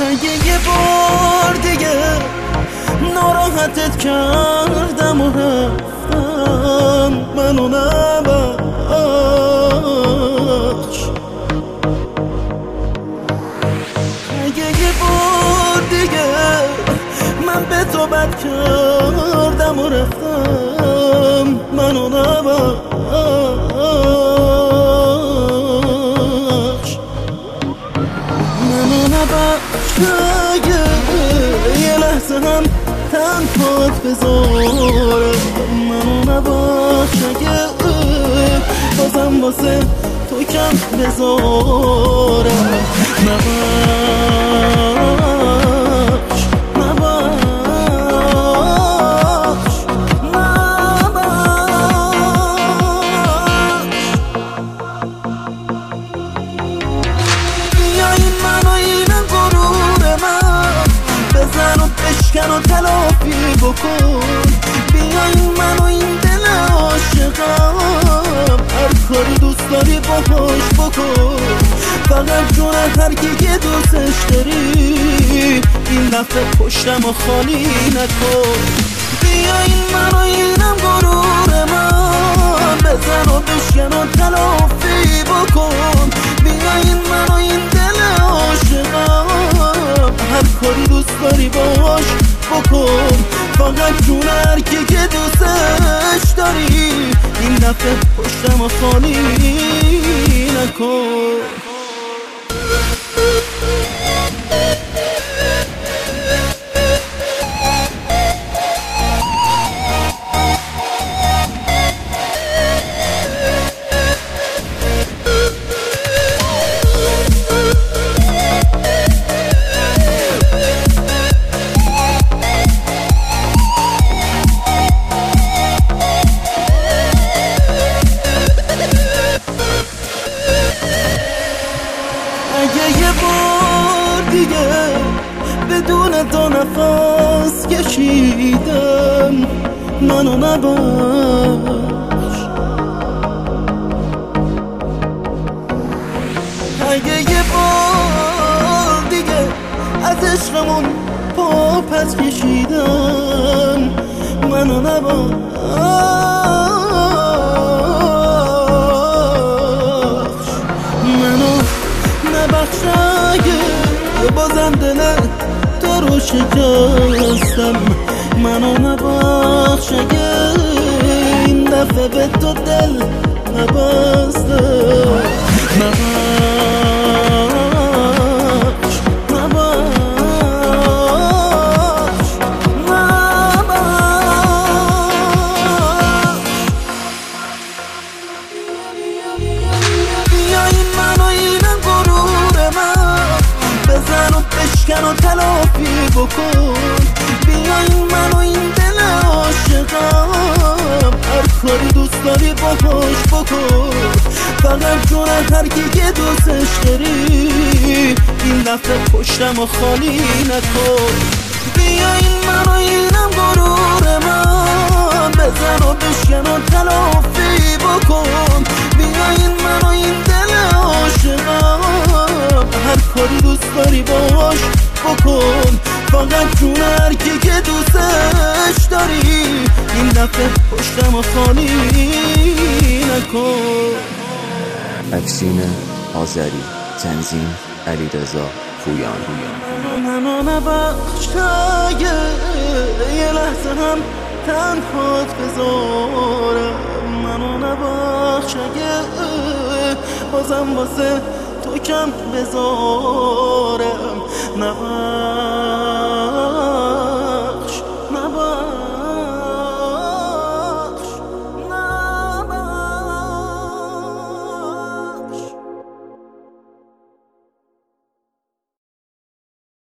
اگه یه بار دیگه ناراحتت کردم و رفتم، منو نبخش. اگه یه بار دیگه من به تو بد کردم و رفتم، منو نبخش. منو نبخش اگه یه لحظه هم تنهات بذارم، منو نبخش اگه بازم واسه تو کم بذارم. نبخش نبخش نبخش. بیا این منو اینم غرور من، بزن و بشکن و تلافی بکن. بیا این منو این دل عاشقم، هر کاری دوست داری باهاش بکن. فقط جون هر کی که دوستش داری، این دفعه پشتم و خالی نکن. بیا این منو اینم غرور من، بزن و بشکن و تلافی بکن. بیا این منو این دل عاشقم، هر کاری دوست داری باهاش بکن. فقط جون هر کی که دوستش داری، این دفعه پشتم و خالی نکن. اگه یه بار دیگه بدون تو نفس کشیدم، منو نبخش. اگه یه بار دیگه از عشقمون پا پس کشیدم، منو نبخش. منو نبخش اگه بازم دل تو رو شکستم، منو نبخش اگه این دفعه به تو دل نبستم. نبخش نبخش نبخش. بیا این منو اینم غرور من، بزن و بشکن و تلافی بکن. بیا این منو این دل عاشقم، هر کاری دوست داری باهاش بکن. فقط جون هر کی که دوستش داری، این دفعه پشتم و خالی نکن. بیا این منو اینم غرور من، بزن و بشکن و تلافی بکن. بیا این منو این دل عاشقم، هر کاری دوست داری باهاش بکن. فقط جون هر کی که دوستش داری، این دفعه پشتم و خالی نکن. اکسین آذری، تنظیم علیرضا پویان. منو نبخش اگه یه لحظه هم تنهات بذارم، منو نبخش اگه بازم واسه تو کم بذارم. نبخش